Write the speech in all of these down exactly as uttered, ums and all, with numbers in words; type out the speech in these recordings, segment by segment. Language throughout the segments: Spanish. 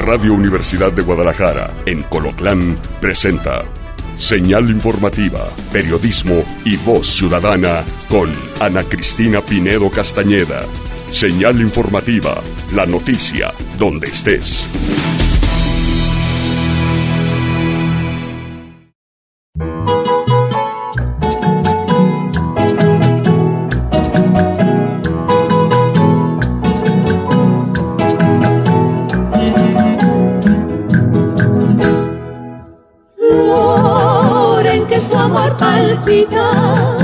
Radio Universidad de Guadalajara, en Colotlán, presenta Señal Informativa, Periodismo y Voz Ciudadana con Ana Cristina Pinedo Castañeda. Señal Informativa, la noticia donde estés. Palpita,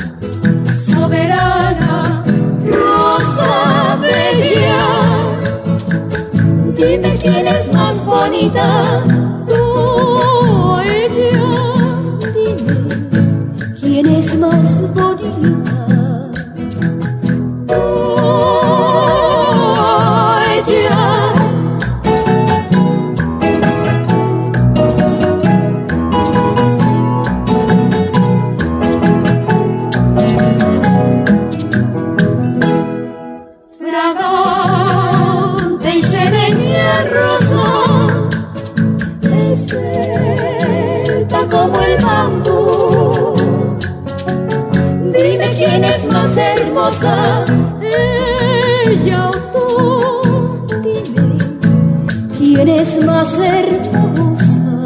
soberana, rosa bella. Dime quién es más bonita, tú o ella. Dime quién es más bonita, tú o ella. Como el bambú, dime quién es más hermosa, ella o tú. Dime quién es más hermosa,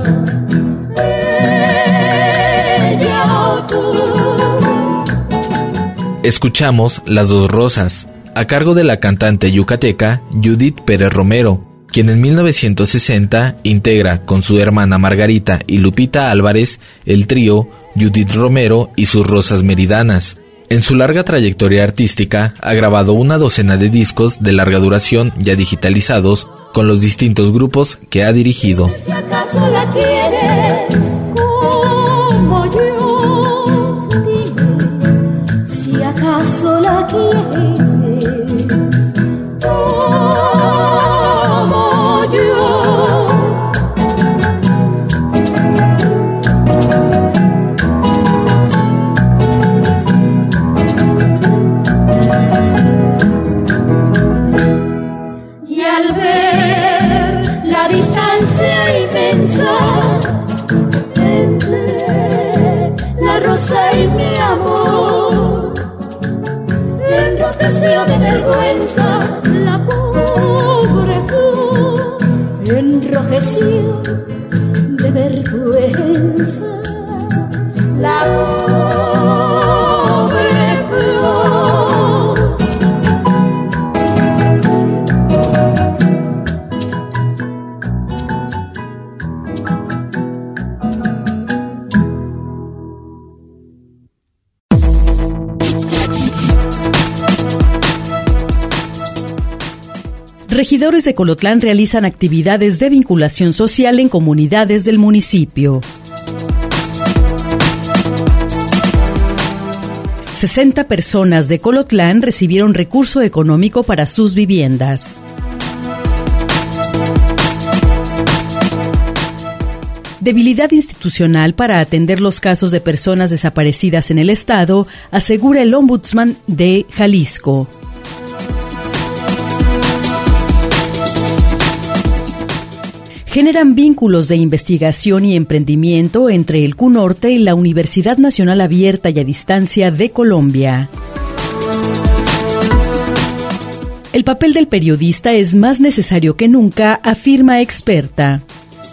ella o tú. Escuchamos Las Dos Rosas, a cargo de la cantante yucateca Judith Pérez Romero, quien en mil novecientos sesenta integra con su hermana Margarita y Lupita Álvarez el trío Judith Romero y sus Rosas Meridanas. En su larga trayectoria artística ha grabado una docena de discos de larga duración ya digitalizados con los distintos grupos que ha dirigido. Si acaso la quieres como yo, dime si acaso la quieres. Y mi amor enrojeció de vergüenza la pobre flor, enrojeció de vergüenza la pobre flor. Regidores de Colotlán realizan actividades de vinculación social en comunidades del municipio. sesenta personas de Colotlán recibieron recurso económico para sus viviendas. Debilidad institucional para atender los casos de personas desaparecidas en el estado, asegura el ombudsman de Jalisco. Generan vínculos de investigación y emprendimiento entre el CUNORTE y la Universidad Nacional Abierta y a Distancia de Colombia. El papel del periodista es más necesario que nunca, afirma experta.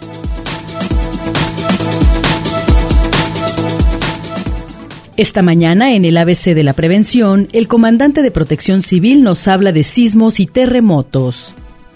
Esta mañana, en el A B C de la Prevención, el comandante de Protección Civil nos habla de sismos y terremotos.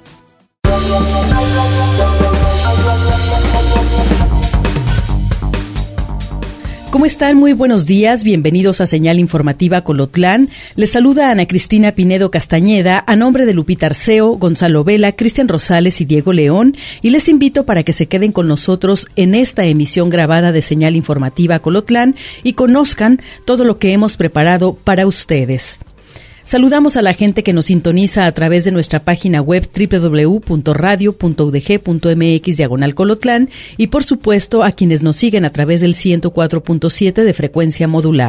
¿Cómo están? Muy buenos días, bienvenidos a Señal Informativa Colotlán. Les saluda Ana Cristina Pinedo Castañeda a nombre de Lupita Arceo, Gonzalo Vela, Cristian Rosales y Diego León, y les invito para que se queden con nosotros en esta emisión grabada de Señal Informativa Colotlán y conozcan todo lo que hemos preparado para ustedes. Saludamos a la gente que nos sintoniza a través de nuestra página web doble u doble u doble u punto radio punto u d g punto m x diagonal Colotlán y por supuesto a quienes nos siguen a través del ciento cuatro punto siete de frecuencia modulada.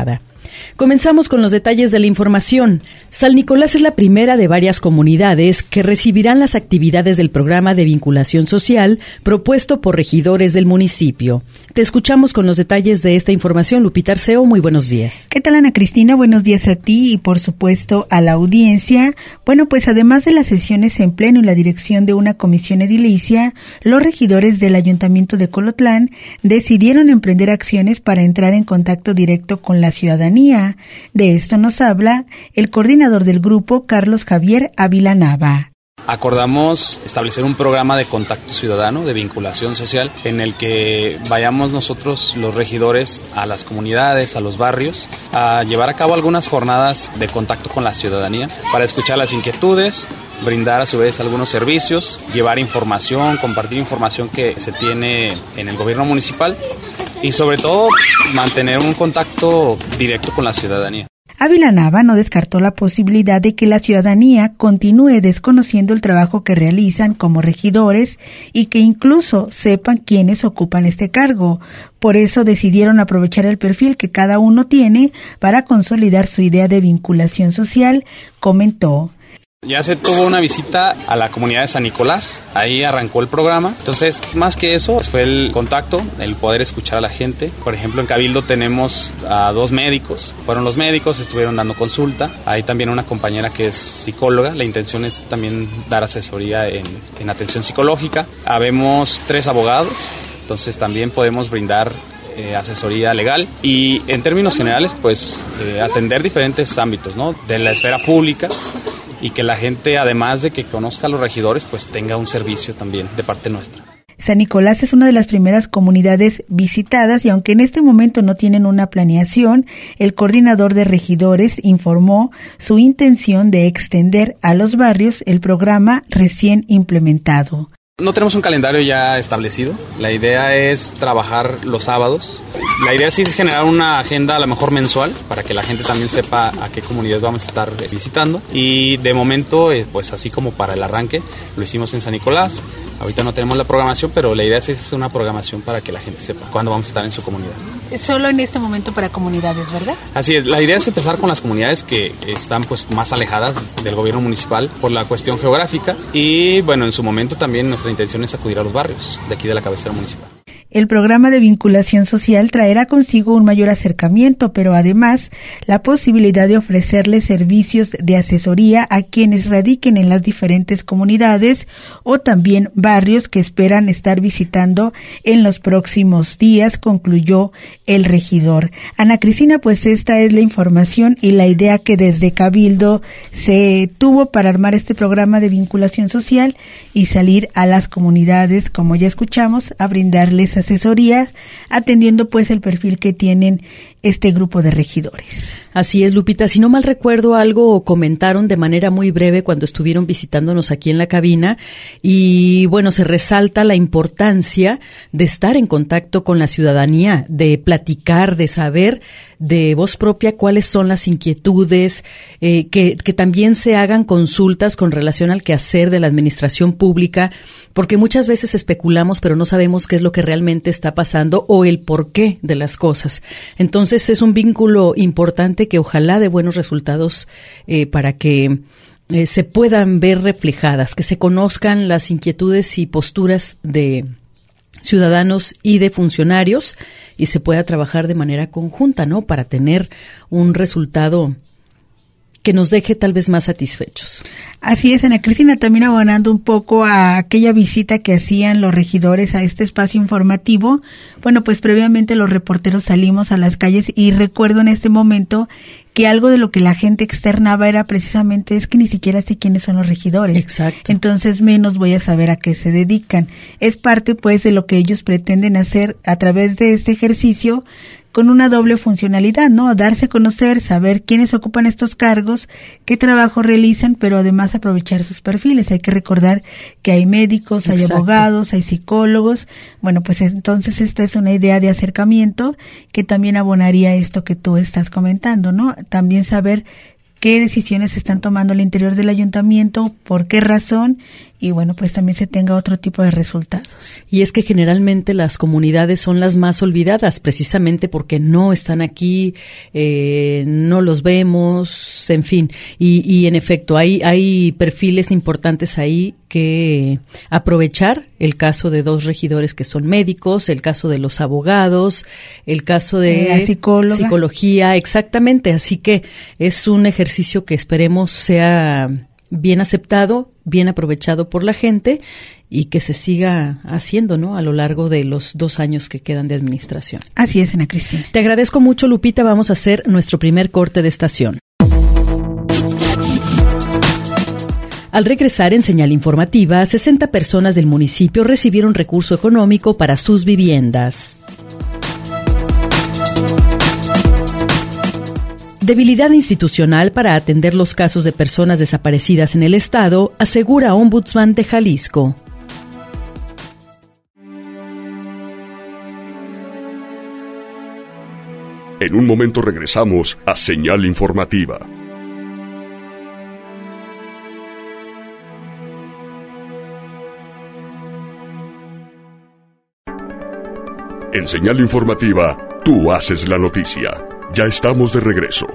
Comenzamos con los detalles de la información. San Nicolás es la primera de varias comunidades que recibirán las actividades del programa de vinculación social propuesto por regidores del municipio. Te escuchamos con los detalles de esta información, Lupita Arceo. Muy buenos días. ¿Qué tal, Ana Cristina? Buenos días a ti y, por supuesto, a la audiencia. Bueno, pues además de las sesiones en pleno y la dirección de una comisión edilicia, los regidores del Ayuntamiento de Colotlán decidieron emprender acciones para entrar en contacto directo con la ciudadanía. De esto nos habla el coordinador del grupo, Carlos Javier Ávila Nava. Acordamos establecer un programa de contacto ciudadano, de vinculación social, en el que vayamos nosotros, los regidores, a las comunidades, a los barrios, a llevar a cabo algunas jornadas de contacto con la ciudadanía para escuchar las inquietudes, brindar a su vez algunos servicios, llevar información, compartir información que se tiene en el gobierno municipal y sobre todo mantener un contacto directo con la ciudadanía. Ávila Nava no descartó la posibilidad de que la ciudadanía continúe desconociendo el trabajo que realizan como regidores y que incluso sepan quiénes ocupan este cargo. Por eso decidieron aprovechar el perfil que cada uno tiene para consolidar su idea de vinculación social, comentó. Ya se tuvo una visita a la comunidad de San Nicolás, ahí arrancó el programa. Entonces, más que eso, pues fue el contacto, el poder escuchar a la gente. Por ejemplo, en Cabildo tenemos a dos médicos, fueron los médicos, estuvieron dando consulta. Hay también una compañera que es psicóloga, la intención es también dar asesoría en, en atención psicológica. Habemos tres abogados, entonces también podemos brindar Eh, asesoría legal y en términos generales pues eh, atender diferentes ámbitos, ¿no? De la esfera pública y que la gente, además de que conozca a los regidores, pues tenga un servicio también de parte nuestra. San Nicolás es una de las primeras comunidades visitadas y aunque en este momento no tienen una planeación, el coordinador de regidores informó su intención de extender a los barrios el programa recién implementado. No tenemos un calendario ya establecido, la idea es trabajar los sábados. La idea sí es generar una agenda a lo mejor mensual para que la gente también sepa a qué comunidades vamos a estar visitando y de momento, pues así como para el arranque, lo hicimos en San Nicolás. Ahorita no tenemos la programación, pero la idea es hacer una programación para que la gente sepa cuándo vamos a estar en su comunidad. Solo en este momento para comunidades, ¿verdad? Así es, la idea es empezar con las comunidades que están pues más alejadas del gobierno municipal por la cuestión geográfica y bueno, en su momento también nuestra intención es acudir a los barrios de aquí de la cabecera municipal. El programa de vinculación social traerá consigo un mayor acercamiento, pero además la posibilidad de ofrecerles servicios de asesoría a quienes radiquen en las diferentes comunidades o también barrios que esperan estar visitando en los próximos días, concluyó el regidor. Ana Cristina, pues esta es la información y la idea que desde Cabildo se tuvo para armar este programa de vinculación social y salir a las comunidades, como ya escuchamos, a brindarles asesorías, atendiendo pues el perfil que tienen este grupo de regidores. Así es, Lupita. Si no mal recuerdo, algo comentaron de manera muy breve cuando estuvieron visitándonos aquí en la cabina y, bueno, se resalta la importancia de estar en contacto con la ciudadanía, de platicar, de saber de voz propia cuáles son las inquietudes, eh, que, que también se hagan consultas con relación al quehacer de la administración pública, porque muchas veces especulamos, pero no sabemos qué es lo que realmente está pasando o el porqué de las cosas. Entonces, es un vínculo importante que ojalá dé buenos resultados eh, para que eh, se puedan ver reflejadas, que se conozcan las inquietudes y posturas de ciudadanos y de funcionarios y se pueda trabajar de manera conjunta, ¿no? Para tener un resultado que nos deje tal vez más satisfechos. Así es, Ana Cristina, también abonando un poco a aquella visita que hacían los regidores a este espacio informativo. Bueno, pues previamente los reporteros salimos a las calles y recuerdo en este momento que algo de lo que la gente externaba era precisamente es que ni siquiera sé quiénes son los regidores. Exacto. Entonces menos voy a saber a qué se dedican. Es parte pues de lo que ellos pretenden hacer a través de este ejercicio con una doble funcionalidad, ¿no? Darse a conocer, saber quiénes ocupan estos cargos, qué trabajo realizan, pero además aprovechar sus perfiles. Hay que recordar que hay médicos, hay Exacto. abogados, hay psicólogos. Bueno, pues entonces esta es una idea de acercamiento que también abonaría esto que tú estás comentando, ¿no? También saber qué decisiones se están tomando al interior del ayuntamiento, por qué razón y bueno, pues también se tenga otro tipo de resultados. Y es que generalmente las comunidades son las más olvidadas, precisamente porque no están aquí, eh, no los vemos, en fin. Y, y en efecto, hay, hay perfiles importantes ahí que aprovechar. El caso de dos regidores que son médicos, el caso de los abogados, el caso de la psicóloga. psicología, exactamente. Así que es un ejercicio que esperemos sea bien aceptado, bien aprovechado por la gente y que se siga haciendo, ¿no?, a lo largo de los dos años que quedan de administración. Así es, Ana Cristina. Te agradezco mucho, Lupita. Vamos a hacer nuestro primer corte de estación. Al regresar en Señal Informativa, sesenta personas del municipio recibieron recurso económico para sus viviendas. Debilidad institucional para atender los casos de personas desaparecidas en el estado, asegura Ombudsman de Jalisco. En un momento regresamos a Señal Informativa. En Señal Informativa, tú haces la noticia. Ya estamos de regreso.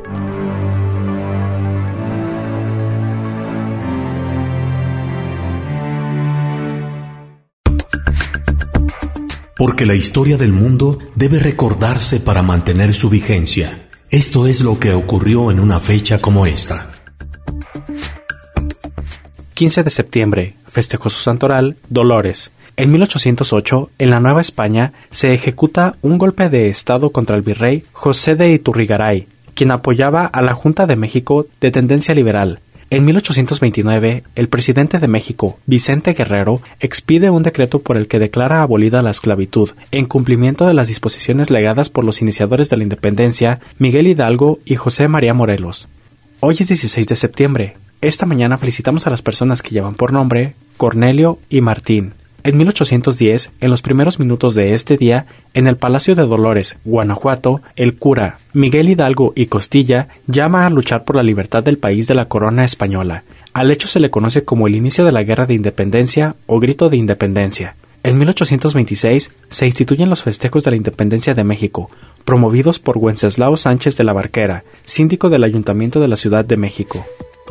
Porque la historia del mundo debe recordarse para mantener su vigencia. Esto es lo que ocurrió en una fecha como esta. quince de septiembre, festejó su santoral Dolores. En mil ochocientos ocho, en la Nueva España, se ejecuta un golpe de estado contra el virrey José de Iturrigaray, quien apoyaba a la Junta de México de tendencia liberal. En mil ochocientos veintinueve, el presidente de México, Vicente Guerrero, expide un decreto por el que declara abolida la esclavitud, en cumplimiento de las disposiciones legadas por los iniciadores de la independencia, Miguel Hidalgo y José María Morelos. Hoy es dieciséis de septiembre. Esta mañana felicitamos a las personas que llevan por nombre Cornelio y Martín. En mil ochocientos diez, en los primeros minutos de este día, en el Palacio de Dolores, Guanajuato, el cura Miguel Hidalgo y Costilla llama a luchar por la libertad del país de la corona española. Al hecho se le conoce como el inicio de la Guerra de Independencia o Grito de Independencia. En mil ochocientos veintiséis se instituyen los festejos de la Independencia de México, promovidos por Wenceslao Sánchez de la Barquera, síndico del Ayuntamiento de la Ciudad de México.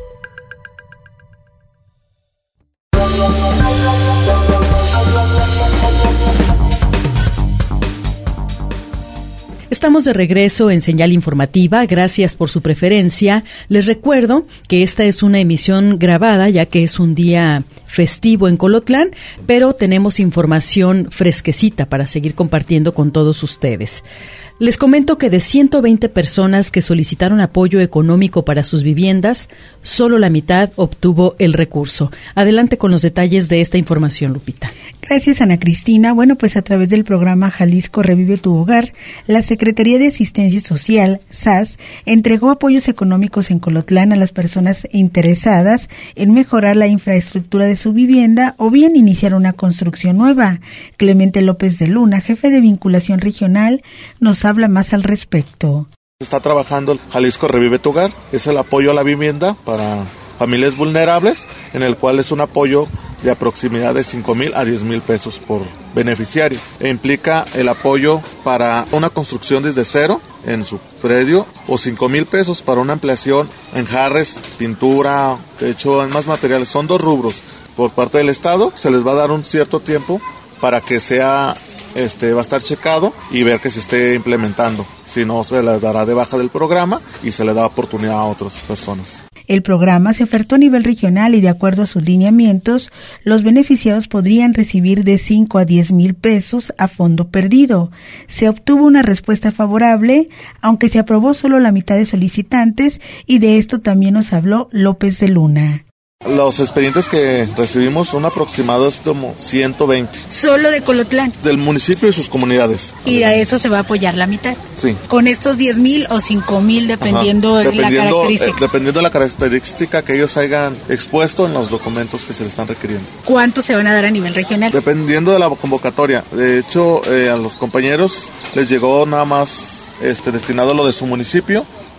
Estamos de regreso en Señal Informativa. Gracias por su preferencia. Les recuerdo que esta es una emisión grabada, ya que es un día festivo en Colotlán, pero tenemos información fresquecita para seguir compartiendo con todos ustedes. Les comento que de ciento veinte personas que solicitaron apoyo económico para sus viviendas, solo la mitad obtuvo el recurso. Adelante con los detalles de esta información, Lupita. Gracias, Ana Cristina. Bueno, pues a través del programa Jalisco Revive tu Hogar, la Secretaría de Asistencia Social, S A S, entregó apoyos económicos en Colotlán a las personas interesadas en mejorar la infraestructura de su vivienda o bien iniciar una construcción nueva. Clemente López de Luna, jefe de vinculación regional, nos habla más al respecto. Está trabajando Jalisco Revive tu Hogar, es el apoyo a la vivienda para familias vulnerables, en el cual es un apoyo de aproximadamente de cinco mil a diez mil pesos por beneficiario. E implica el apoyo para una construcción desde cero en su predio o cinco mil pesos para una ampliación en enjarres, pintura, techo, en más materiales. Son dos rubros. Por parte del Estado se les va a dar un cierto tiempo para que sea Este, va a estar checado y ver que se esté implementando. Si no, se le dará de baja del programa y se le da oportunidad a otras personas. El programa se ofertó a nivel regional y de acuerdo a sus lineamientos, los beneficiados podrían recibir de cinco a diez mil pesos a fondo perdido. Se obtuvo una respuesta favorable, aunque se aprobó solo la mitad de solicitantes, y de esto también nos habló López de Luna. Los expedientes que recibimos son aproximados como ciento veinte. ¿Solo de Colotlán? Del municipio y sus comunidades. ¿Y a eso se va a apoyar la mitad? Sí. ¿Con estos diez mil o cinco mil dependiendo, dependiendo la característica? Eh, dependiendo de la característica que ellos hayan expuesto en los documentos que se les están requiriendo. ¿Cuántos se van a dar a nivel regional? Dependiendo de la convocatoria. De hecho, eh, a los compañeros les llegó nada más este, destinado a lo de su municipio,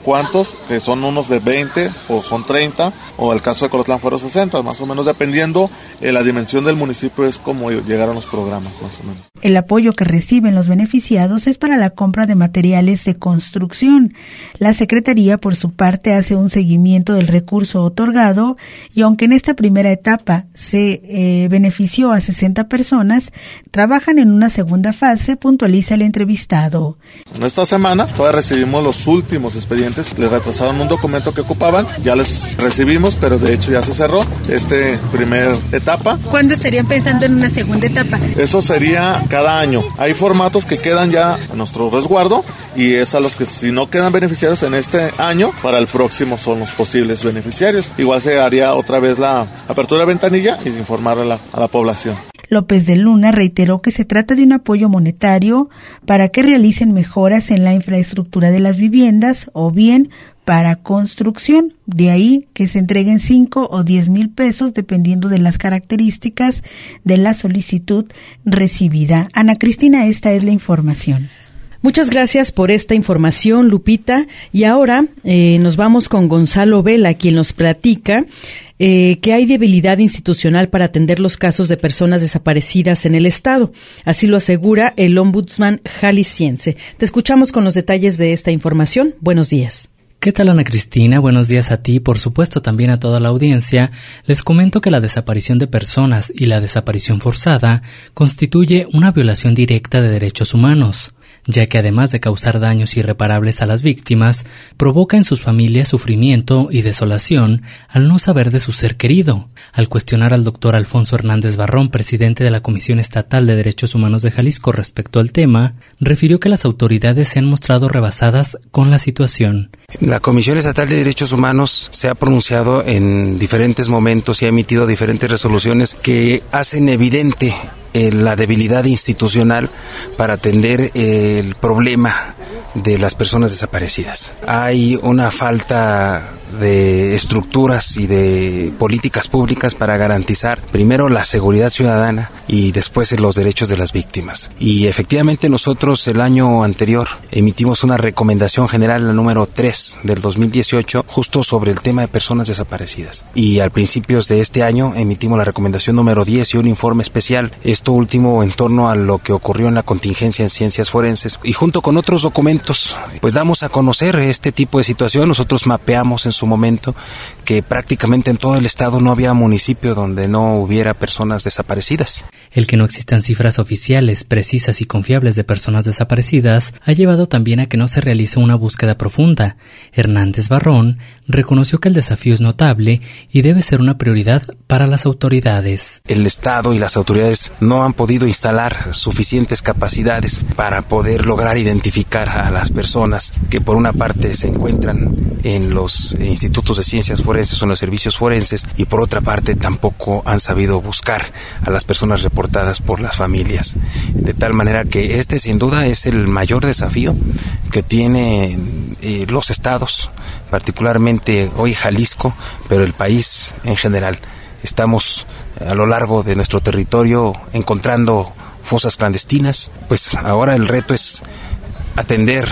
cuántos, que son unos de veinte o son treinta, o el caso de Colotlán fueron sesenta, más o menos, dependiendo eh, la dimensión del municipio, es como llegaron los programas, más o menos. El apoyo que reciben los beneficiados es para la compra de materiales de construcción. La Secretaría, por su parte, hace un seguimiento del recurso otorgado y aunque en esta primera etapa se eh, benefició a sesenta personas, trabajan en una segunda fase, puntualiza el entrevistado. En esta semana todavía recibimos los últimos expedientes, les retrasaron un documento que ocupaban, ya les recibimos, pero de hecho ya se cerró este primer etapa. ¿Cuándo estarían pensando en una segunda etapa? Eso sería cada año. Hay formatos que quedan ya a nuestro resguardo y es a los que si no quedan beneficiarios en este año, para el próximo son los posibles beneficiarios. Igual se haría otra vez la apertura de ventanilla y informar a la, a la población. López de Luna reiteró que se trata de un apoyo monetario para que realicen mejoras en la infraestructura de las viviendas o bien para construcción. De ahí que se entreguen cinco o diez mil pesos dependiendo de las características de la solicitud recibida. Ana Cristina, esta es la información. Muchas gracias por esta información, Lupita. Y ahora eh, nos vamos con Gonzalo Vela, quien nos platica eh, que hay debilidad institucional para atender los casos de personas desaparecidas en el Estado. Así lo asegura el ombudsman jalisciense. Te escuchamos con los detalles de esta información. Buenos días. ¿Qué tal, Ana Cristina? Buenos días a ti y por supuesto también a toda la audiencia. Les comento que la desaparición de personas y la desaparición forzada constituye una violación directa de derechos humanos, ya que además de causar daños irreparables a las víctimas, provoca en sus familias sufrimiento y desolación al no saber de su ser querido. Al cuestionar al doctor Alfonso Hernández Barrón, presidente de la Comisión Estatal de Derechos Humanos de Jalisco respecto al tema, refirió que las autoridades se han mostrado rebasadas con la situación. La Comisión Estatal de Derechos Humanos se ha pronunciado en diferentes momentos y ha emitido diferentes resoluciones que hacen evidente eh, la debilidad institucional para atender eh, el problema de las personas desaparecidas. Hay una falta de estructuras y de políticas públicas para garantizar primero la seguridad ciudadana y después los derechos de las víctimas. Y efectivamente nosotros el año anterior emitimos una recomendación general, la número tres del dos mil dieciocho, justo sobre el tema de personas desaparecidas. Y al principios de este año emitimos la recomendación número diez y un informe especial, esto último en torno a lo que ocurrió en la contingencia en ciencias forenses. Y junto con otros documentos, pues damos a conocer este tipo de situación. Nosotros mapeamos en su momento que prácticamente en todo el estado no había municipio donde no hubiera personas desaparecidas. El que no existan cifras oficiales, precisas y confiables de personas desaparecidas ha llevado también a que no se realice una búsqueda profunda. Hernández Barrón reconoció que el desafío es notable y debe ser una prioridad para las autoridades. El Estado y las autoridades no han podido instalar suficientes capacidades para poder lograr identificar a las personas que por una parte se encuentran en los institutos de ciencias forenses o en los servicios forenses y por otra parte tampoco han sabido buscar a las personas reportadas por las familias. De tal manera que este sin duda es el mayor desafío que tienen eh, los estados, particularmente hoy Jalisco, pero el país en general. Estamos a lo largo de nuestro territorio encontrando fosas clandestinas, pues ahora el reto es atender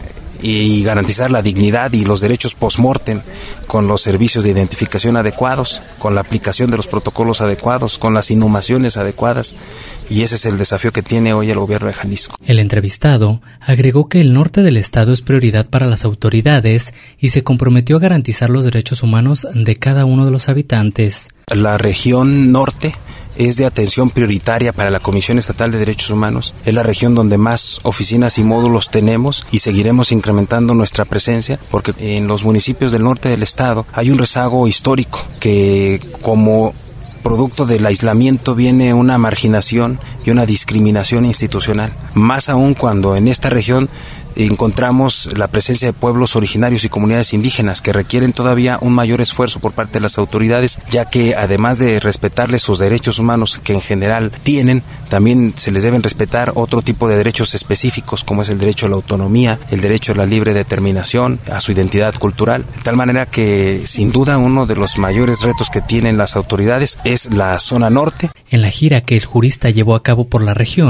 y garantizar la dignidad y los derechos post-mortem con los servicios de identificación adecuados, con la aplicación de los protocolos adecuados, con las inhumaciones adecuadas, y ese es el desafío que tiene hoy el gobierno de Jalisco. El entrevistado agregó que el norte del estado es prioridad para las autoridades y se comprometió a garantizar los derechos humanos de cada uno de los habitantes. La región norte es de atención prioritaria para la Comisión Estatal de Derechos Humanos. Es la región donde más oficinas y módulos tenemos y seguiremos incrementando nuestra presencia porque en los municipios del norte del estado hay un rezago histórico que como producto del aislamiento viene una marginación y una discriminación institucional. Más aún cuando en esta región encontramos la presencia de pueblos originarios y comunidades indígenas que requieren todavía un mayor esfuerzo por parte de las autoridades, ya que además de respetarles sus derechos humanos que en general tienen, también se les deben respetar otro tipo de derechos específicos como es el derecho a la autonomía, el derecho a la libre determinación, a su identidad cultural, de tal manera que sin duda uno de los mayores retos que tienen las autoridades es la zona norte. En la gira que el jurista llevó a cabo por la región,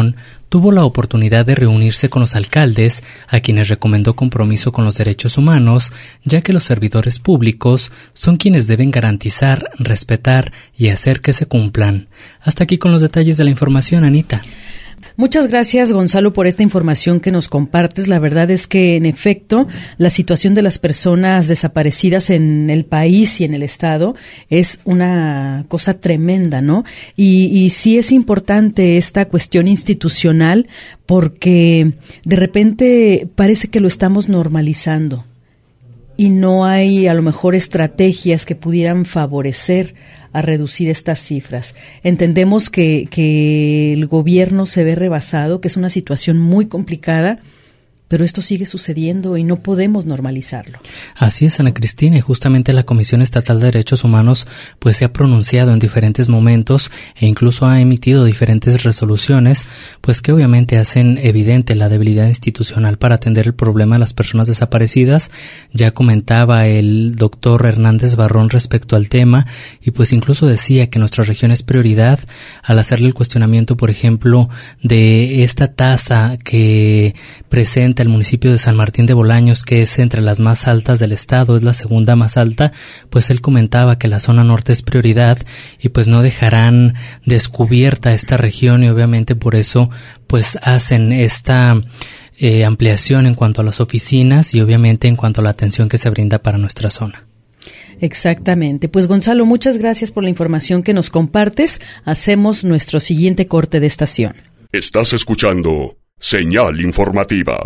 tuvo la oportunidad de reunirse con los alcaldes, a quienes recomendó compromiso con los derechos humanos, ya que los servidores públicos son quienes deben garantizar, respetar y hacer que se cumplan. Hasta aquí con los detalles de la información, Anita. Muchas gracias, Gonzalo, por esta información que nos compartes. La verdad es que, en efecto, la situación de las personas desaparecidas en el país y en el Estado es una cosa tremenda, ¿no? Y, y sí es importante esta cuestión institucional porque de repente parece que lo estamos normalizando y no hay a lo mejor estrategias que pudieran favorecer a reducir estas cifras. Entendemos que, que el gobierno se ve rebasado, que es una situación muy complicada, pero esto sigue sucediendo y no podemos normalizarlo. Así es, Ana Cristina, y justamente la Comisión Estatal de Derechos Humanos pues se ha pronunciado en diferentes momentos e incluso ha emitido diferentes resoluciones, pues que obviamente hacen evidente la debilidad institucional para atender el problema de las personas desaparecidas. Ya comentaba el doctor Hernández Barrón respecto al tema y pues incluso decía que nuestra región es prioridad al hacerle el cuestionamiento, por ejemplo, de esta tasa que presenta el municipio de San Martín de Bolaños, que es entre las más altas del estado, es la segunda más alta. Pues él comentaba que la zona norte es prioridad y pues no dejarán descubierta esta región y obviamente por eso pues hacen esta eh, ampliación en cuanto a las oficinas y obviamente en cuanto a la atención que se brinda para nuestra zona. Exactamente. Pues Gonzalo, muchas gracias por la información que nos compartes. Hacemos nuestro siguiente corte de estación. Estás escuchando Señal Informativa.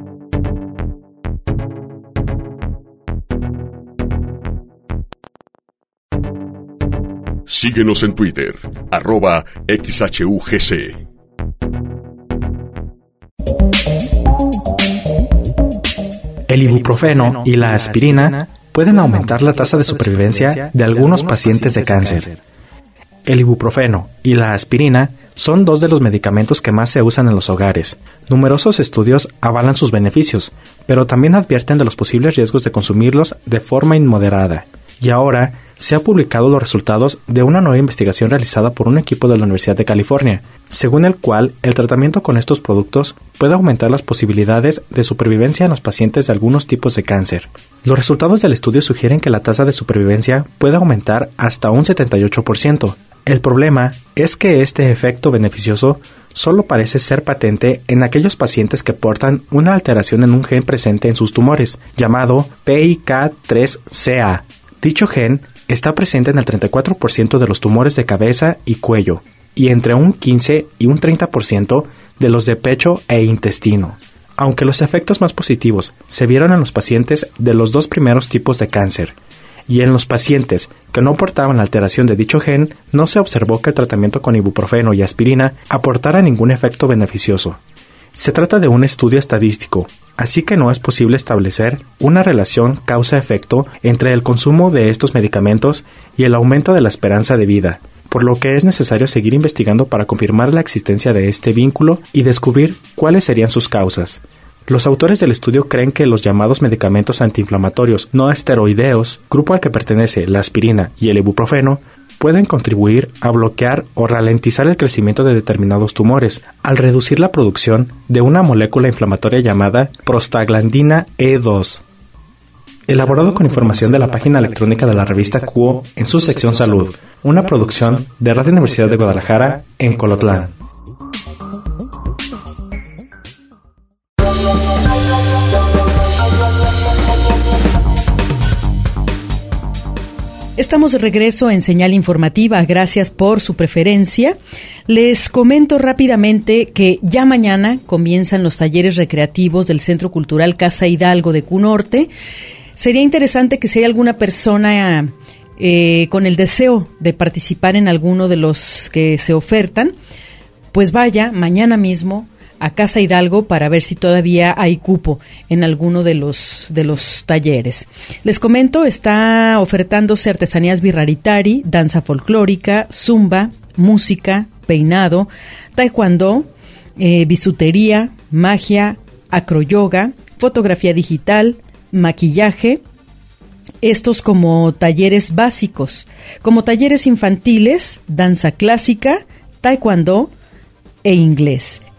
Síguenos en Twitter, arroba X H U G C. El ibuprofeno y la aspirina pueden aumentar la tasa de supervivencia de algunos pacientes de cáncer. El ibuprofeno y la aspirina son dos de los medicamentos que más se usan en los hogares. Numerosos estudios avalan sus beneficios, pero también advierten de los posibles riesgos de consumirlos de forma inmoderada. Y ahora se han publicado los resultados de una nueva investigación realizada por un equipo de la Universidad de California, según el cual el tratamiento con estos productos puede aumentar las posibilidades de supervivencia en los pacientes de algunos tipos de cáncer. Los resultados del estudio sugieren que la tasa de supervivencia puede aumentar hasta un setenta y ocho por ciento. El problema es que este efecto beneficioso solo parece ser patente en aquellos pacientes que portan una alteración en un gen presente en sus tumores, llamado P I K tres C A. Dicho gen está presente en el treinta y cuatro por ciento de los tumores de cabeza y cuello, y entre un quince y un treinta por ciento de los de pecho e intestino. Aunque los efectos más positivos se vieron en los pacientes de los dos primeros tipos de cáncer, y en los pacientes que no portaban la alteración de dicho gen, no se observó que el tratamiento con ibuprofeno y aspirina aportara ningún efecto beneficioso. Se trata de un estudio estadístico, así que no es posible establecer una relación causa-efecto entre el consumo de estos medicamentos y el aumento de la esperanza de vida, por lo que es necesario seguir investigando para confirmar la existencia de este vínculo y descubrir cuáles serían sus causas. Los autores del estudio creen que los llamados medicamentos antiinflamatorios no esteroideos, grupo al que pertenece la aspirina y el ibuprofeno, pueden contribuir a bloquear o ralentizar el crecimiento de determinados tumores, al reducir la producción de una molécula inflamatoria llamada prostaglandina E dos. Elaborado con información de la página electrónica de la revista Cuo en su sección Salud, una producción de Radio Universidad de Guadalajara en Colotlán. Estamos de regreso en Señal Informativa. Gracias por su preferencia. Les comento rápidamente que ya mañana comienzan los talleres recreativos del Centro Cultural Casa Hidalgo de Q Norte. Sería interesante que si hay alguna persona eh, con el deseo de participar en alguno de los que se ofertan, pues vaya mañana mismo a Casa Hidalgo para ver si todavía hay cupo en alguno de los de los talleres. Les comento, está ofertándose artesanías birraritari, danza folclórica, zumba, música, peinado, taekwondo, eh, bisutería, magia, acroyoga, fotografía digital, maquillaje. Estos como talleres básicos, como talleres infantiles, danza clásica, taekwondo e inglés.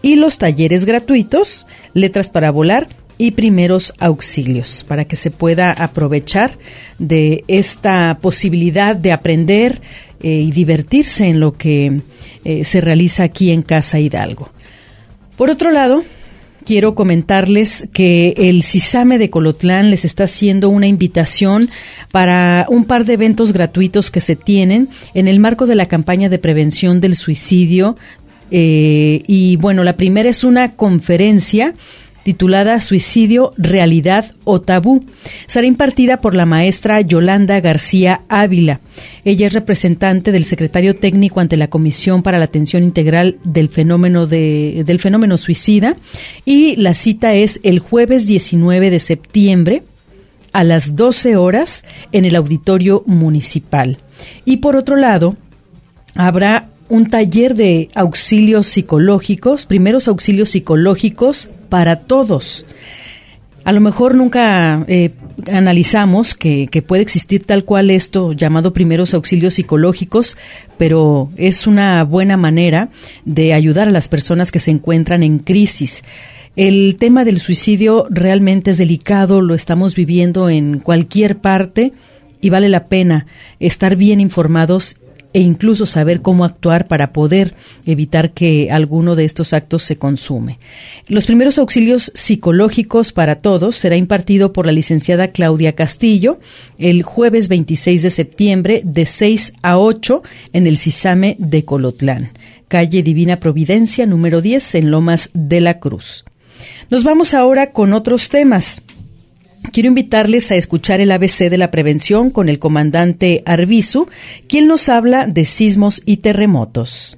y los talleres gratuitos, letras para volar y primeros auxilios, para que se pueda aprovechar de esta posibilidad de aprender eh, y divertirse en lo que eh, se realiza aquí en Casa Hidalgo. Por otro lado, quiero comentarles que el CISAME de Colotlán les está haciendo una invitación para un par de eventos gratuitos que se tienen en el marco de la campaña de prevención del suicidio. Eh, y bueno, la primera es una conferencia titulada Suicidio, Realidad o Tabú. Será impartida por la maestra Yolanda García Ávila. Ella es representante del secretario técnico ante la Comisión para la Atención Integral del Fenómeno de, del Fenómeno Suicida, y la cita es el jueves diecinueve de septiembre a las doce horas en el Auditorio Municipal. Y por otro lado, habrá un taller de auxilios psicológicos, primeros auxilios psicológicos para todos. A lo mejor nunca eh, analizamos que, que puede existir tal cual esto llamado primeros auxilios psicológicos, pero es una buena manera de ayudar a las personas que se encuentran en crisis. El tema del suicidio realmente es delicado, lo estamos viviendo en cualquier parte y vale la pena estar bien informados e incluso saber cómo actuar para poder evitar que alguno de estos actos se consume. Los primeros auxilios psicológicos para todos será impartido por la licenciada Claudia Castillo el jueves veintiséis de septiembre de seis a ocho en el CISAME de Colotlán, calle Divina Providencia, número diez, en Lomas de la Cruz. Nos vamos ahora con otros temas. Quiero invitarles a escuchar el A B C de la prevención con el comandante Arbizu, quien nos habla de sismos y terremotos.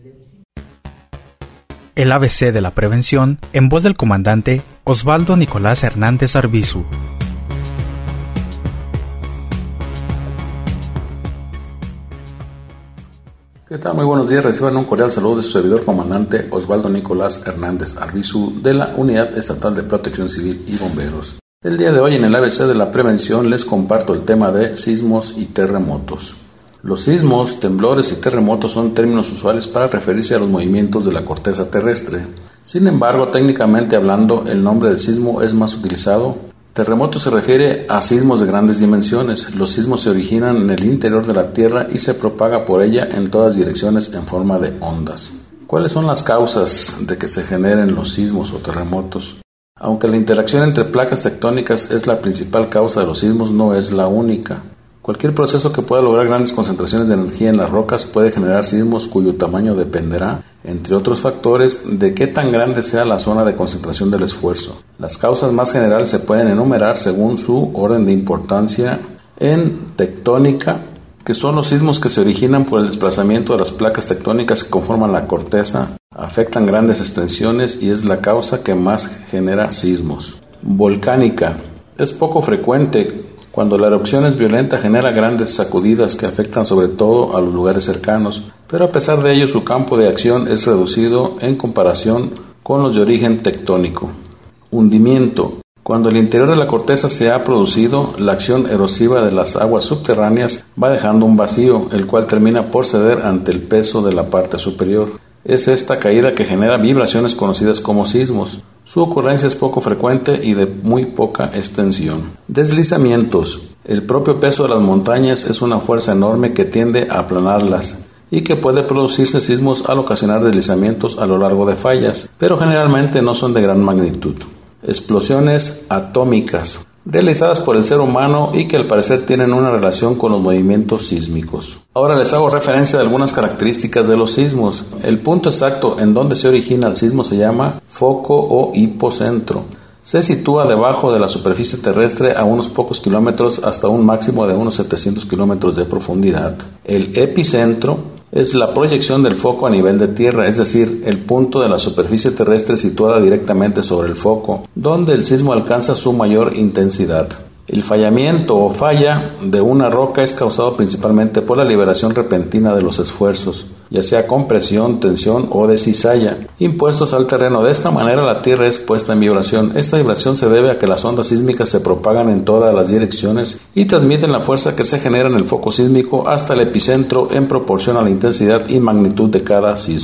El A B C de la prevención, en voz del comandante Osvaldo Nicolás Hernández Arbizu. ¿Qué tal? Muy buenos días. Reciban un cordial saludo de su servidor comandante Osvaldo Nicolás Hernández Arbizu de la Unidad Estatal de Protección Civil y Bomberos. El día de hoy en el A B C de la prevención les comparto el tema de sismos y terremotos. Los sismos, temblores y terremotos son términos usuales para referirse a los movimientos de la corteza terrestre. Sin embargo, técnicamente hablando, el nombre de sismo es más utilizado. Terremoto se refiere a sismos de grandes dimensiones. Los sismos se originan en el interior de la Tierra y se propaga por ella en todas direcciones en forma de ondas. ¿Cuáles son las causas de que se generen los sismos o terremotos? Aunque la interacción entre placas tectónicas es la principal causa de los sismos, no es la única. Cualquier proceso que pueda lograr grandes concentraciones de energía en las rocas puede generar sismos cuyo tamaño dependerá, entre otros factores, de qué tan grande sea la zona de concentración del esfuerzo. Las causas más generales se pueden enumerar según su orden de importancia en tectónica, que son los sismos que se originan por el desplazamiento de las placas tectónicas que conforman la corteza, afectan grandes extensiones y es la causa que más genera sismos. Volcánica. Es poco frecuente. Cuando la erupción es violenta genera grandes sacudidas que afectan sobre todo a los lugares cercanos, pero a pesar de ello su campo de acción es reducido en comparación con los de origen tectónico. Hundimiento. Cuando el interior de la corteza se ha producido, la acción erosiva de las aguas subterráneas va dejando un vacío, el cual termina por ceder ante el peso de la parte superior. Es esta caída que genera vibraciones conocidas como sismos. Su ocurrencia es poco frecuente y de muy poca extensión. Deslizamientos. El propio peso de las montañas es una fuerza enorme que tiende a aplanarlas y que puede producirse sismos al ocasionar deslizamientos a lo largo de fallas, pero generalmente no son de gran magnitud. Explosiones atómicas, realizadas por el ser humano y que al parecer tienen una relación con los movimientos sísmicos. Ahora les hago referencia de algunas características de los sismos. El punto exacto en donde se origina el sismo se llama foco o hipocentro. Se sitúa debajo de la superficie terrestre a unos pocos kilómetros hasta un máximo de unos setecientos kilómetros de profundidad. El epicentro es la proyección del foco a nivel de tierra, es decir, el punto de la superficie terrestre situada directamente sobre el foco, donde el sismo alcanza su mayor intensidad. El fallamiento o falla de una roca es causado principalmente por la liberación repentina de los esfuerzos, ya sea compresión, tensión o de cizalla, impuestos al terreno. De esta manera la Tierra es puesta en vibración. Esta vibración se debe a que las ondas sísmicas se propagan en todas las direcciones y transmiten la fuerza que se genera en el foco sísmico hasta el epicentro en proporción a la intensidad y magnitud de cada sismo.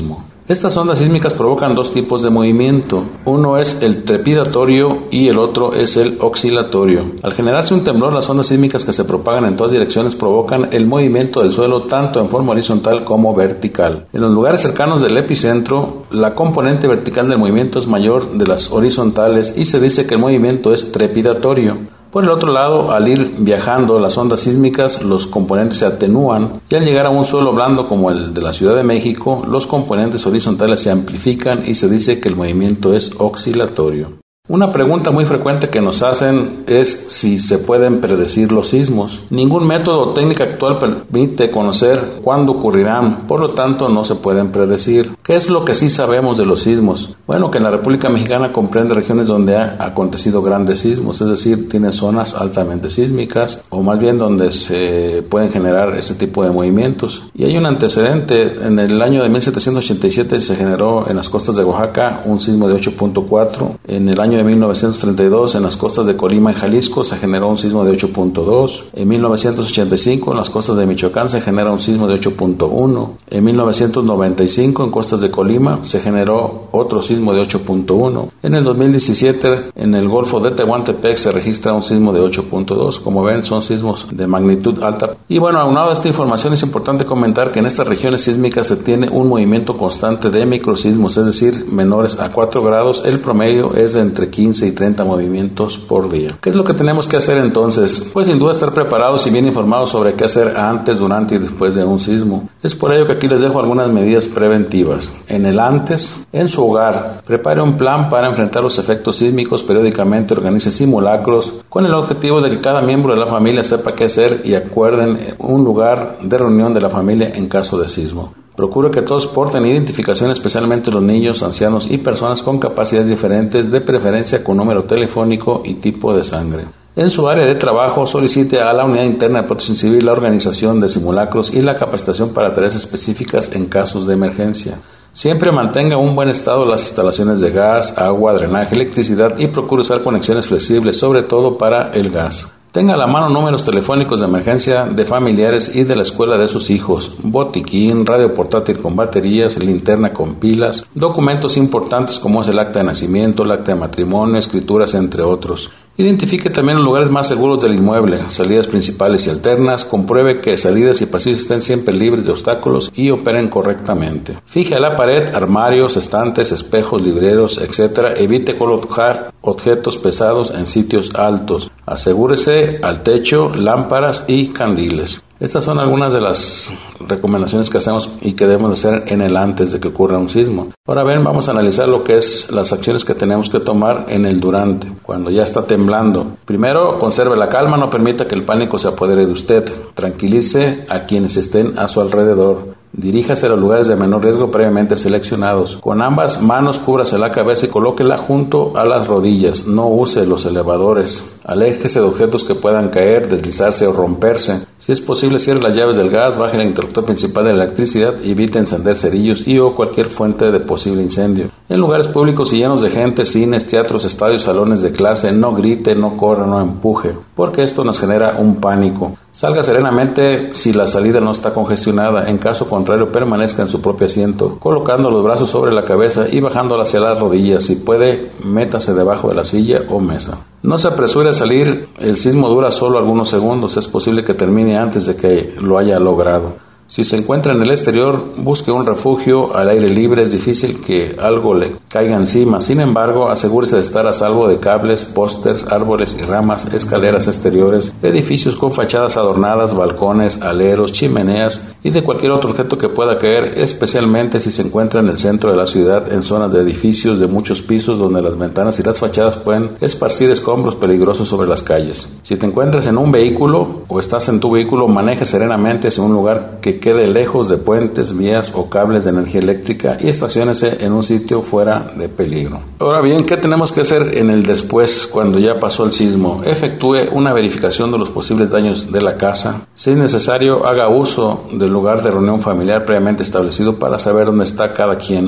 Estas ondas sísmicas provocan dos tipos de movimiento. Uno es el trepidatorio y el otro es el oscilatorio. Al generarse un temblor, las ondas sísmicas que se propagan en todas direcciones provocan el movimiento del suelo tanto en forma horizontal como vertical. En los lugares cercanos del epicentro, la componente vertical del movimiento es mayor de las horizontales y se dice que el movimiento es trepidatorio. Por el otro lado, al ir viajando las ondas sísmicas, los componentes se atenúan y al llegar a un suelo blando como el de la Ciudad de México, los componentes horizontales se amplifican y se dice que el movimiento es oscilatorio. Una pregunta muy frecuente que nos hacen es si se pueden predecir los sismos. Ningún método o técnica actual permite conocer cuándo ocurrirán, por lo tanto no se pueden predecir. ¿Qué es lo que sí sabemos de los sismos? Bueno, que en la República Mexicana comprende regiones donde ha acontecido grandes sismos, es decir, tiene zonas altamente sísmicas, o más bien donde se pueden generar ese tipo de movimientos. Y hay un antecedente, en el año de mil setecientos ochenta y siete se generó en las costas de Oaxaca un sismo de ocho punto cuatro, en el año de mil novecientos treinta y dos en las costas de Colima, en Jalisco, se generó un sismo de ocho punto dos. En mil novecientos ochenta y cinco en las costas de Michoacán se genera un sismo de ocho punto uno. En mil novecientos noventa y cinco en costas de Colima se generó otro sismo de ocho punto uno. En el dos mil diecisiete en el Golfo de Tehuantepec se registra un sismo de ocho punto dos. Como ven, son sismos de magnitud alta. Y bueno, aunado a esta información es importante comentar que en estas regiones sísmicas se tiene un movimiento constante de microsismos, es decir, menores a cuatro grados. El promedio es de entre quince y treinta movimientos por día. ¿Qué es lo que tenemos que hacer entonces? Pues sin duda estar preparados y bien informados sobre qué hacer antes, durante y después de un sismo. Es por ello que aquí les dejo algunas medidas preventivas. En el antes, en su hogar, prepare un plan para enfrentar los efectos sísmicos, periódicamente organice simulacros con el objetivo de que cada miembro de la familia sepa qué hacer y acuerden un lugar de reunión de la familia en caso de sismo. Procure que todos porten identificación, especialmente los niños, ancianos y personas con capacidades diferentes, de preferencia con número telefónico y tipo de sangre. En su área de trabajo, solicite a la Unidad Interna de Protección Civil la organización de simulacros y la capacitación para tareas específicas en casos de emergencia. Siempre mantenga un buen estado las instalaciones de gas, agua, drenaje, electricidad y procure usar conexiones flexibles, sobre todo para el gas. Tenga a la mano números telefónicos de emergencia de familiares y de la escuela de sus hijos, botiquín, radio portátil con baterías, linterna con pilas, documentos importantes como es el acta de nacimiento, el acta de matrimonio, escrituras, entre otros. Identifique también los lugares más seguros del inmueble, salidas principales y alternas, compruebe que salidas y pasillos estén siempre libres de obstáculos y operen correctamente. Fije a la pared armarios, estantes, espejos, libreros, etcétera. Evite colocar objetos pesados en sitios altos. Asegúrese al techo, lámparas y candiles. Estas son algunas de las recomendaciones que hacemos y que debemos hacer en el antes de que ocurra un sismo. Ahora bien, vamos a analizar lo que es las acciones que tenemos que tomar en el durante, cuando ya está temblando. Primero, conserve la calma, no permita que el pánico se apodere de usted. Tranquilice a quienes estén a su alrededor. Diríjase a los lugares de menor riesgo previamente seleccionados. Con ambas manos cúbrase la cabeza y colóquela junto a las rodillas. No use los elevadores. Aléjese de objetos que puedan caer, deslizarse o romperse. Si es posible, cierre las llaves del gas, baje el interruptor principal de la electricidad y evite encender cerillos y o cualquier fuente de posible incendio. En lugares públicos y llenos de gente, cines, teatros, estadios, salones de clase, no grite, no corra, no empuje, porque esto nos genera un pánico. Salga serenamente si la salida no está congestionada. En caso contrario, permanezca en su propio asiento, colocando los brazos sobre la cabeza y bajándola hacia las rodillas. Si puede, métase debajo de la silla o mesa. No se apresure a salir, el sismo dura solo algunos segundos, es posible que termine antes de que lo haya logrado. Si se encuentra en el exterior, busque un refugio al aire libre. Es difícil que algo le caiga encima. Sin embargo, asegúrese de estar a salvo de cables, pósters, árboles y ramas, escaleras exteriores, edificios con fachadas adornadas, balcones, aleros, chimeneas y de cualquier otro objeto que pueda caer, especialmente si se encuentra en el centro de la ciudad, en zonas de edificios de muchos pisos donde las ventanas y las fachadas pueden esparcir escombros peligrosos sobre las calles. Si te encuentras en un vehículo o estás en tu vehículo, maneja serenamente hacia un lugar que quede lejos de puentes, vías o cables de energía eléctrica y estaciónese en un sitio fuera de peligro. Ahora bien, ¿qué tenemos que hacer en el después, cuando ya pasó el sismo? Efectúe una verificación de los posibles daños de la casa. Si es necesario, haga uso del lugar de reunión familiar previamente establecido para saber dónde está cada quien.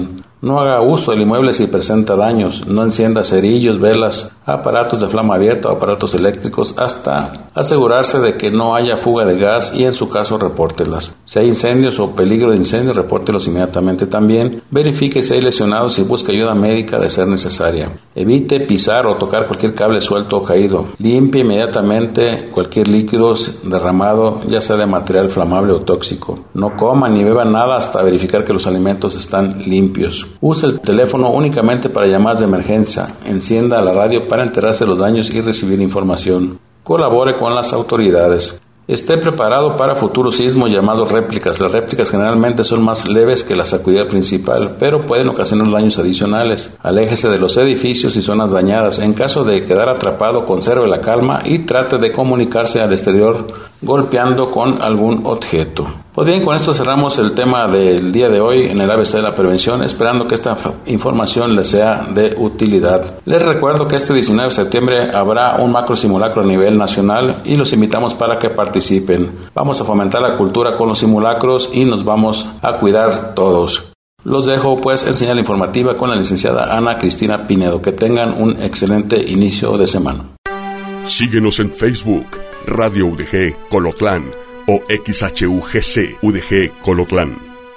No haga uso del inmueble si presenta daños. No encienda cerillos, velas, aparatos de flama abierta o aparatos eléctricos hasta asegurarse de que no haya fuga de gas y en su caso repórtelas. Si hay incendios o peligro de incendio, repórtelos inmediatamente también. Verifique si hay lesionados y busque ayuda médica de ser necesaria. Evite pisar o tocar cualquier cable suelto o caído. Limpie inmediatamente cualquier líquido derramado, ya sea de material flamable o tóxico. No coma ni beba nada hasta verificar que los alimentos están limpios. Use el teléfono únicamente para llamadas de emergencia. Encienda la radio para enterarse de los daños y recibir información. Colabore con las autoridades. Esté preparado para futuros sismos llamados réplicas. Las réplicas generalmente son más leves que la sacudida principal, pero pueden ocasionar daños adicionales. Aléjese de los edificios y zonas dañadas. En caso de quedar atrapado, conserve la calma y trate de comunicarse al exterior golpeando con algún objeto. Pues bien, con esto cerramos el tema del día de hoy en el A B C de la prevención, esperando que esta información les sea de utilidad. Les recuerdo que este diecinueve de septiembre habrá un macro simulacro a nivel nacional y los invitamos para que participen. Vamos a fomentar la cultura con los simulacros y nos vamos a cuidar todos. Los dejo pues en señal informativa con la licenciada Ana Cristina Pinedo. Que tengan un excelente inicio de semana. Síguenos en Facebook, Radio U D G Colotlán o X H U G C U D G Colotlán.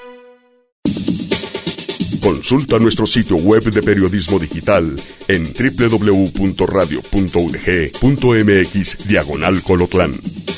Consulta nuestro sitio web de periodismo digital en doble u doble u doble u punto radio punto u d g punto m x diagonal Colotlán.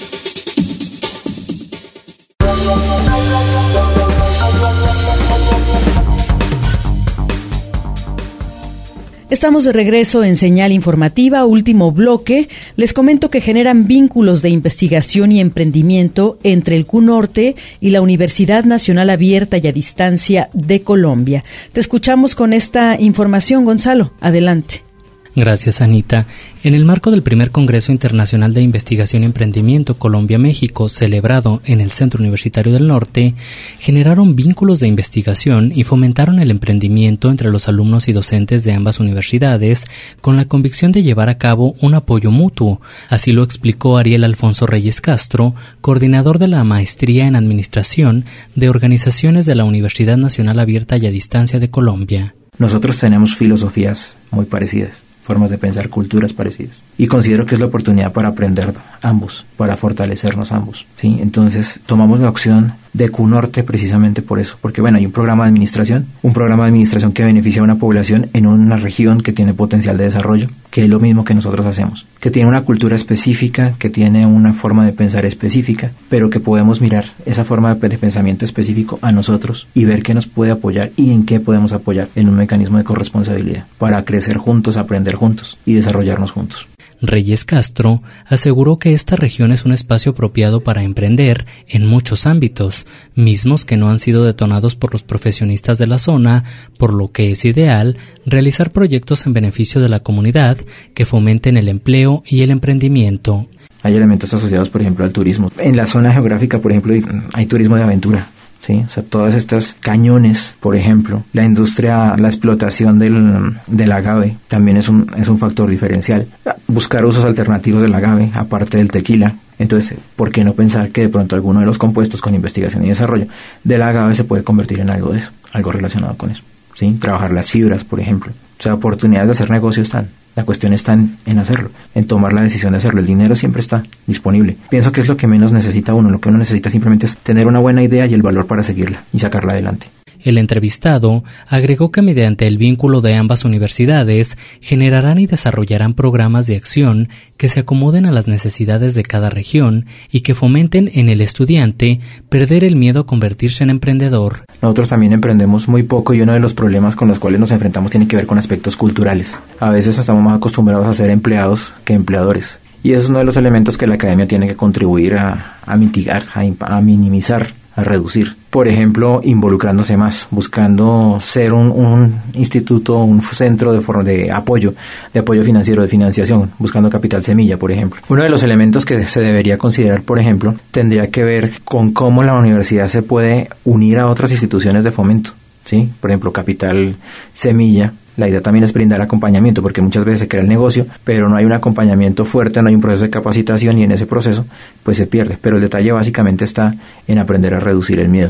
Estamos de regreso en Señal Informativa, último bloque. Les comento que generan vínculos de investigación y emprendimiento entre el C U Norte y la Universidad Nacional Abierta y a Distancia de Colombia. Te escuchamos con esta información, Gonzalo. Adelante. Gracias, Anita. En el marco del primer Congreso Internacional de Investigación y Emprendimiento Colombia-México, celebrado en el Centro Universitario del Norte, generaron vínculos de investigación y fomentaron el emprendimiento entre los alumnos y docentes de ambas universidades, con la convicción de llevar a cabo un apoyo mutuo. Así lo explicó Ariel Alfonso Reyes Castro, coordinador de la Maestría en Administración de Organizaciones de la Universidad Nacional Abierta y a Distancia de Colombia. Nosotros tenemos filosofías muy parecidas, formas de pensar, culturas parecidas. Y considero que es la oportunidad para aprender ambos, para fortalecernos ambos, ¿sí? Entonces, tomamos la opción de C U Norte precisamente por eso. Porque, bueno, hay un programa de administración, un programa de administración que beneficia a una población en una región que tiene potencial de desarrollo, que es lo mismo que nosotros hacemos. Que tiene una cultura específica, que tiene una forma de pensar específica, pero que podemos mirar esa forma de pensamiento específico a nosotros y ver qué nos puede apoyar y en qué podemos apoyar en un mecanismo de corresponsabilidad para crecer juntos, aprender juntos y desarrollarnos juntos. Reyes Castro aseguró que esta región es un espacio apropiado para emprender en muchos ámbitos, mismos que no han sido detonados por los profesionistas de la zona, por lo que es ideal realizar proyectos en beneficio de la comunidad que fomenten el empleo y el emprendimiento. Hay elementos asociados, por ejemplo, al turismo. En la zona geográfica, por ejemplo, hay turismo de aventura. Sí, o sea, todas estas cañones, por ejemplo, la industria, la explotación del, del agave también es un, es un factor diferencial. Buscar usos alternativos del agave, aparte del tequila. Entonces, ¿por qué no pensar que de pronto alguno de los compuestos con investigación y desarrollo del agave se puede convertir en algo de eso, algo relacionado con eso? ¿Sí? Trabajar las fibras, por ejemplo. O sea, oportunidades de hacer negocio están. La cuestión está en, en hacerlo, en tomar la decisión de hacerlo. El dinero siempre está disponible. Pienso que es lo que menos necesita uno. Lo que uno necesita simplemente es tener una buena idea y el valor para seguirla y sacarla adelante. El entrevistado agregó que mediante el vínculo de ambas universidades generarán y desarrollarán programas de acción que se acomoden a las necesidades de cada región y que fomenten en el estudiante perder el miedo a convertirse en emprendedor. Nosotros también emprendemos muy poco y uno de los problemas con los cuales nos enfrentamos tiene que ver con aspectos culturales. A veces estamos más acostumbrados a ser empleados que empleadores. Y eso es uno de los elementos que la academia tiene que contribuir a, a mitigar, a, a minimizar, a reducir. Por ejemplo, involucrándose más, buscando ser un, un instituto, un centro de, for- de apoyo, de apoyo financiero, de financiación, buscando capital semilla, por ejemplo. Uno de los elementos que se debería considerar, por ejemplo, tendría que ver con cómo la universidad se puede unir a otras instituciones de fomento, ¿sí? Por ejemplo, capital semilla. La idea también es brindar acompañamiento, porque muchas veces se crea el negocio, pero no hay un acompañamiento fuerte, no hay un proceso de capacitación y en ese proceso pues se pierde. Pero el detalle básicamente está en aprender a reducir el miedo.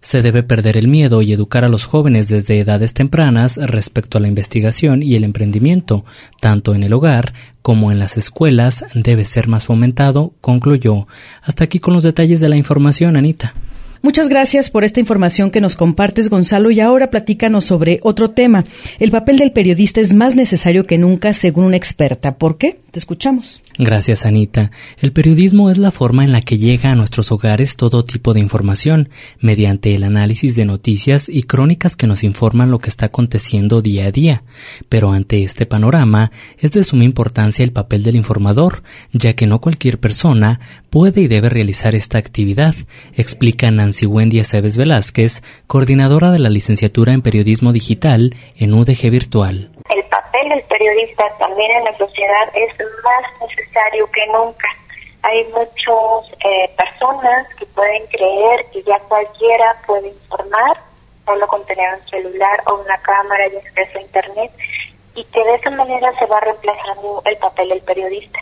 Se debe perder el miedo y educar a los jóvenes desde edades tempranas respecto a la investigación y el emprendimiento, tanto en el hogar como en las escuelas debe ser más fomentado, concluyó. Hasta aquí con los detalles de la información, Anita. Muchas gracias por esta información que nos compartes, Gonzalo, y ahora platícanos sobre otro tema. El papel del periodista es más necesario que nunca, según una experta. ¿Por qué? Te escuchamos. Gracias, Anita. El periodismo es la forma en la que llega a nuestros hogares todo tipo de información, mediante el análisis de noticias y crónicas que nos informan lo que está aconteciendo día a día. Pero ante este panorama, es de suma importancia el papel del informador, ya que no cualquier persona puede y debe realizar esta actividad, explica Nancy Wendy Aceves Velázquez, coordinadora de la licenciatura en Periodismo Digital en U D G Virtual. El papel del periodista también en la sociedad es más necesario que nunca. Hay muchas eh, personas que pueden creer que ya cualquiera puede informar solo con tener un celular o una cámara y acceso a internet, y que de esa manera se va reemplazando el papel del periodista.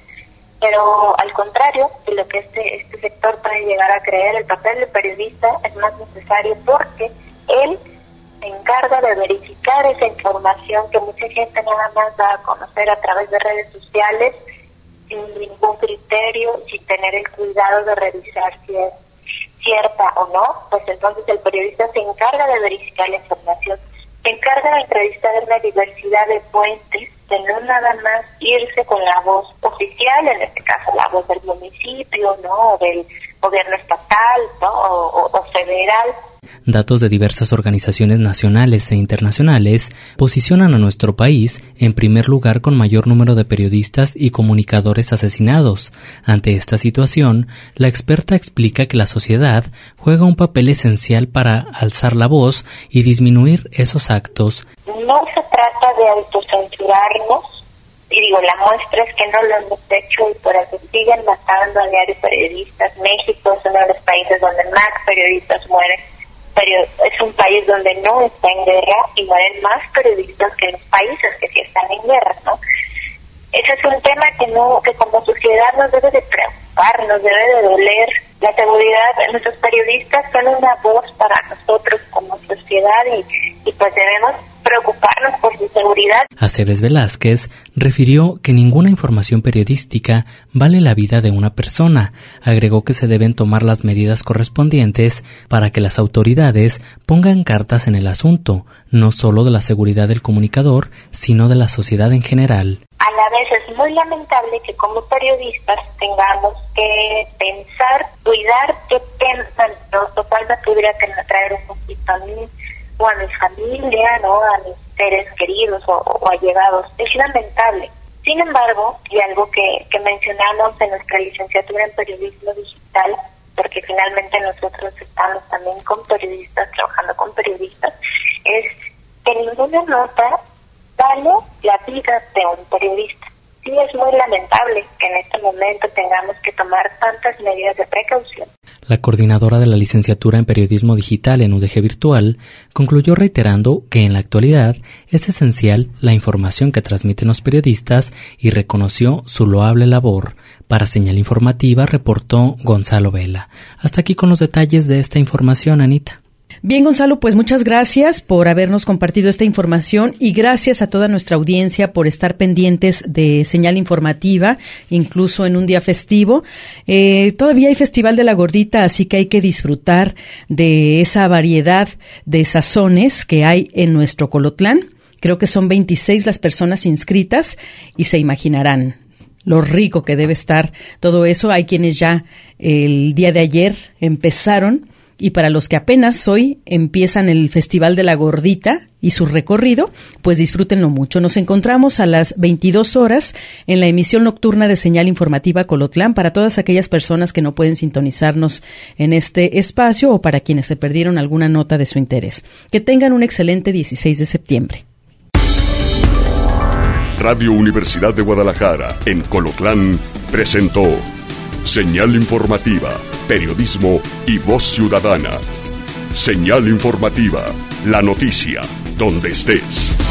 Pero al contrario de lo que este, este sector puede llegar a creer, el papel del periodista es más necesario porque él se encarga de verificar esa información que mucha gente nada más va a conocer a través de redes sociales sin ningún criterio, sin tener el cuidado de revisar si es cierta o no. Pues entonces el periodista se encarga de verificar la información, se encarga de entrevistar una diversidad de fuentes, de no nada más irse con la voz oficial, en este caso la voz del municipio, ¿no?, o del gobierno estatal, ¿no?, o, o, o federal. Datos de diversas organizaciones nacionales e internacionales posicionan a nuestro país en primer lugar con mayor número de periodistas y comunicadores asesinados. Ante esta situación, la experta explica que la sociedad juega un papel esencial para alzar la voz y disminuir esos actos. No se trata de autocensurarnos, y digo, la muestra es que no lo hemos hecho y por eso siguen matando a diario periodistas. México es uno de los países donde más periodistas mueren. Pero es un país donde no está en guerra y mueren más periodistas que los países que sí están en guerra, ¿no? Ese es un tema que no, que como sociedad nos debe de preocupar, nos debe de doler. La seguridad de nuestros periodistas son una voz para nosotros como sociedad y, y pues debemos preocuparnos por su seguridad. Aceves Velázquez refirió que ninguna información periodística vale la vida de una persona. Agregó que se deben tomar las medidas correspondientes para que las autoridades pongan cartas en el asunto, no solo de la seguridad del comunicador, sino de la sociedad en general. A la vez es muy lamentable que como periodistas tengamos que pensar, cuidar qué piensan, lo cual me pudiera traer un poquito a mí o a mi familia, ¿no?, a mis seres queridos o, o allegados. Es lamentable. Sin embargo, y algo que, que mencionamos en nuestra licenciatura en Periodismo Digital, porque finalmente nosotros estamos también con periodistas, trabajando con periodistas, es que ninguna nota vale la vida de un periodista. Sí, es muy lamentable que en este momento tengamos que tomar tantas medidas de precaución. La coordinadora de la licenciatura en Periodismo Digital en U D G Virtual concluyó reiterando que en la actualidad es esencial la información que transmiten los periodistas y reconoció su loable labor. Para Señal Informativa reportó Gonzalo Vela. Hasta aquí con los detalles de esta información, Anita. Bien, Gonzalo, pues muchas gracias por habernos compartido esta información y gracias a toda nuestra audiencia por estar pendientes de Señal Informativa, incluso en un día festivo. Eh, todavía hay Festival de la Gordita, así que hay que disfrutar de esa variedad de sazones que hay en nuestro Colotlán. Creo que son veintiséis las personas inscritas y se imaginarán lo rico que debe estar todo eso. Hay quienes ya el día de ayer empezaron. Y para los que apenas hoy empiezan el Festival de la Gordita y su recorrido, pues disfrútenlo mucho. Nos encontramos a las veintidós horas en la emisión nocturna de Señal Informativa Colotlán para todas aquellas personas que no pueden sintonizarnos en este espacio o para quienes se perdieron alguna nota de su interés. Que tengan un excelente dieciséis de septiembre. Radio Universidad de Guadalajara en Colotlán presentó Señal Informativa, periodismo y voz ciudadana. Señal Informativa, la noticia, donde estés.